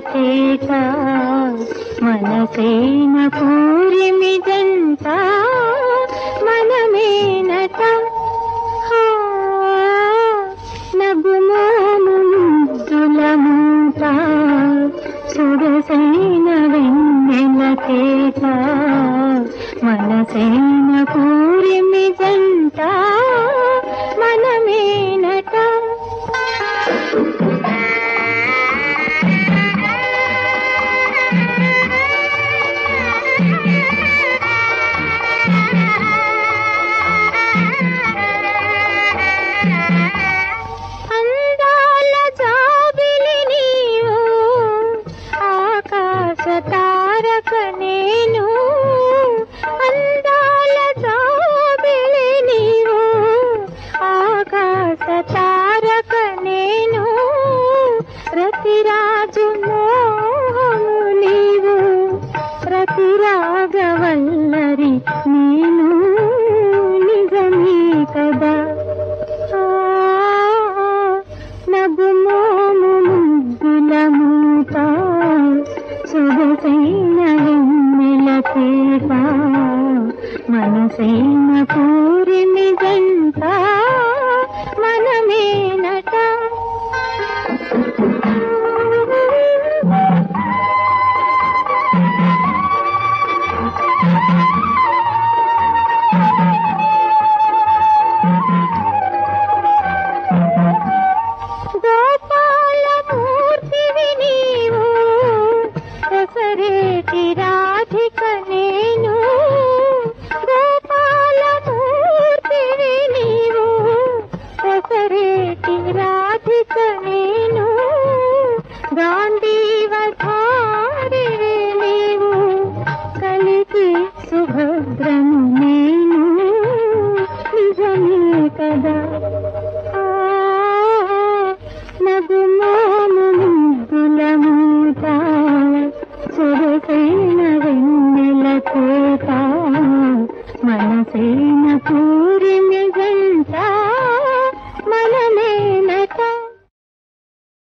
చేత మనసేన పూరిమి జంట మనమేనట నగుమోము ముద్దుల మూట సురసైన వెన్నెల చేత మనసేన పూరిమి జంట మనమేనట అందాల జాబిలి నీవు ఆకాశ తారక నేను అందాల జాబిలి నీవు ఆకాశ తారక నేను రతిరాజు మోహము నీవు రతిరాగవల్లరి నేను నిజమే కదా నగుమోము ముద్దుల మూట సొగసైన వెన్నెల చేత మనసైన పూరిమి జంట మనమేనట గోపాలమూర్తివి నీవు రసరేటి రాధిక నేను గోపాలమూర్తివి నీవు రసరేటి రాధిక నేను గాన